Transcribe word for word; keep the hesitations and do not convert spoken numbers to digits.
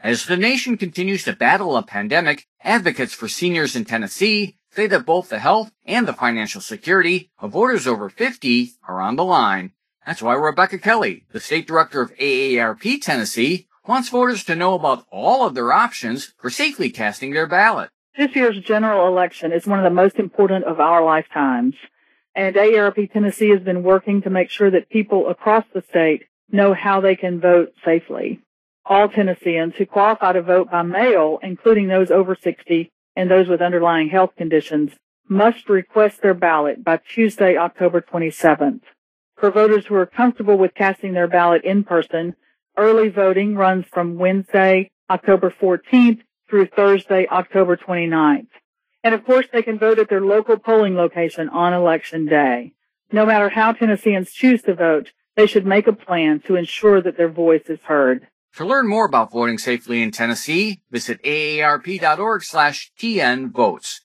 As the nation continues to battle a pandemic, advocates for seniors in Tennessee say that both the health and the financial security of voters over fifty are on the line. That's why Rebecca Kelly, the state director of A A R P Tennessee, wants voters to know about all of their options for safely casting their ballot. This year's general election is one of the most important of our lifetimes, and A A R P Tennessee has been working to make sure that people across the state know how they can vote safely. All Tennesseans who qualify to vote by mail, including those over sixty and those with underlying health conditions, must request their ballot by Tuesday, October twenty-seventh. For voters who are comfortable with casting their ballot in person, early voting runs from Wednesday, October fourteenth through Thursday, October twenty-ninth. And of course, they can vote at their local polling location on Election Day. No matter how Tennesseans choose to vote, they should make a plan to ensure that their voice is heard. To learn more about voting safely in Tennessee, visit A A R P dot org slash T N votes.